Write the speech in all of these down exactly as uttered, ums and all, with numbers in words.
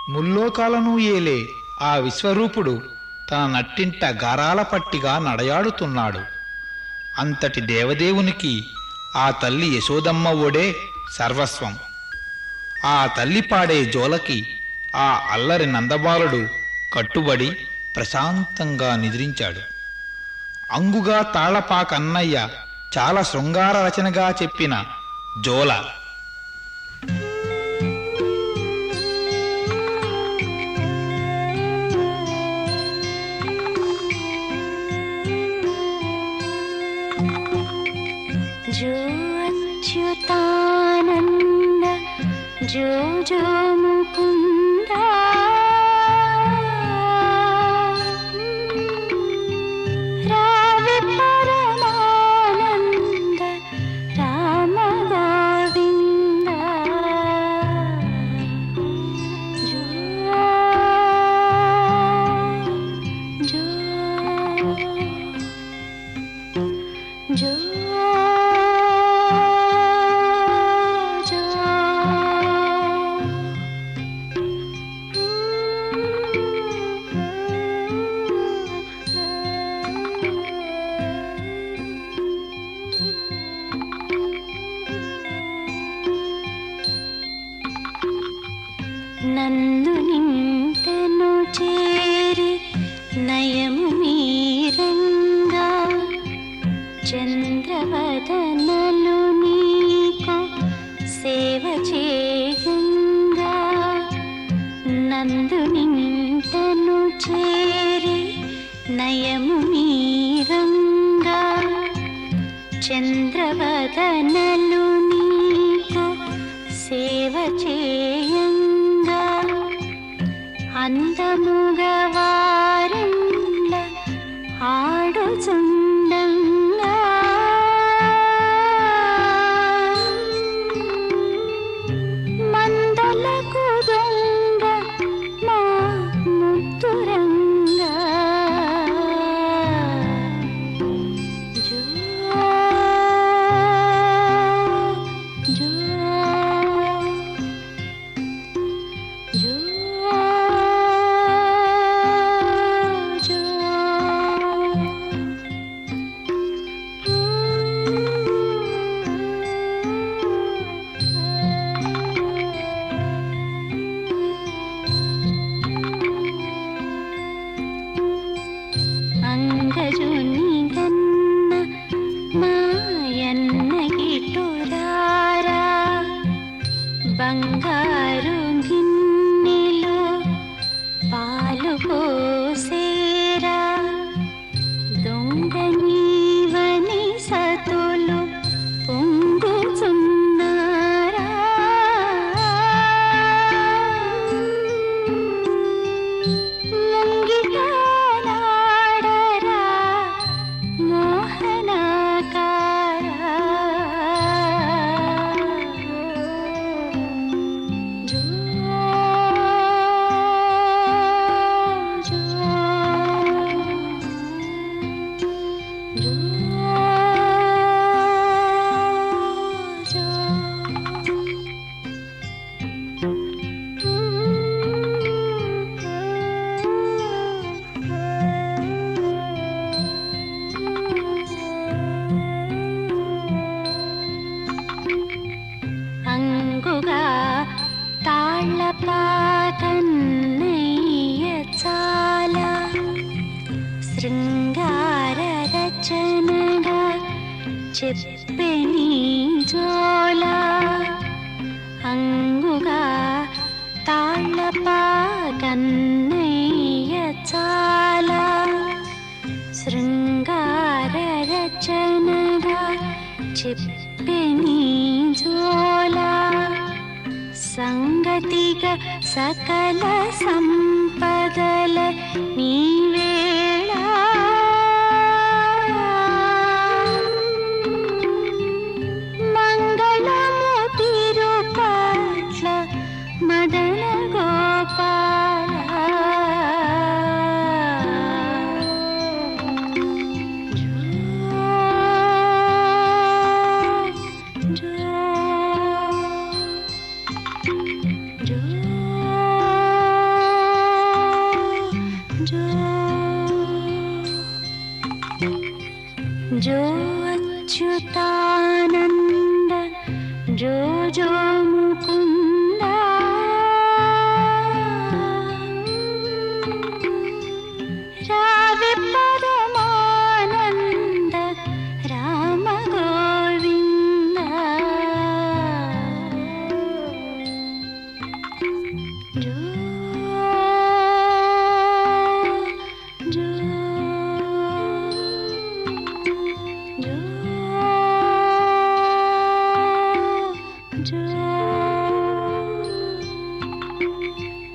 ముల్లోకాలను ఏలే ఆ విశ్వరూపుడు తన నట్టింట గారాల పట్టిగా నడయాడుతున్నాడు. అంతటి దేవదేవునికి ఆ తల్లి యశోదమ్మ ఒడే సర్వస్వం. ఆ తల్లి పాడే జోలకి ఆ అల్లరి నందబాలుడు కట్టుబడి ప్రశాంతంగా నిద్రించాడు. అంగుగా తాళపాకన్నయ్య చాలా శృంగార రచనగా చెప్పిన జోల. जो अच्युतानंद जो जो मुकुंद रावे परमानंद राम गोविंद जो जो जो నందు నింటను చేరి నయము మీరంగా చంద్రవదనలు నీకు సేవ చేయంగా నందు నింటను చేరి నయము మీరంగా చంద్రవదనలు నీకు సేవ చేయంగా అందముగవారెండ ఆడుచుండంగా మందలకు దొంగ మా ముద్దురంగా జో జో జో అంగజుని గన్న మాయన్న గిటురారా బంగారు గిన్నెలో పాలు పోసేరా దొంగ నీవని సతులు పొంగుచున్నారా ముంగిటాలాడరా మోహనాకారా జో జో జో జో అంగుగా తాళపాకన్నయ్య చాలా శృంగార రచనగా చెప్పే నీ జోల అంగుగా తాళపాకన్నయ్య చాలా శృంగార రచనగా చెప్పే నీ జోల సంగతిగా సకల సంపదల నీవేళ మంగళము తిరుపట్ల మదన గోపాల జో జో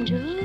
జో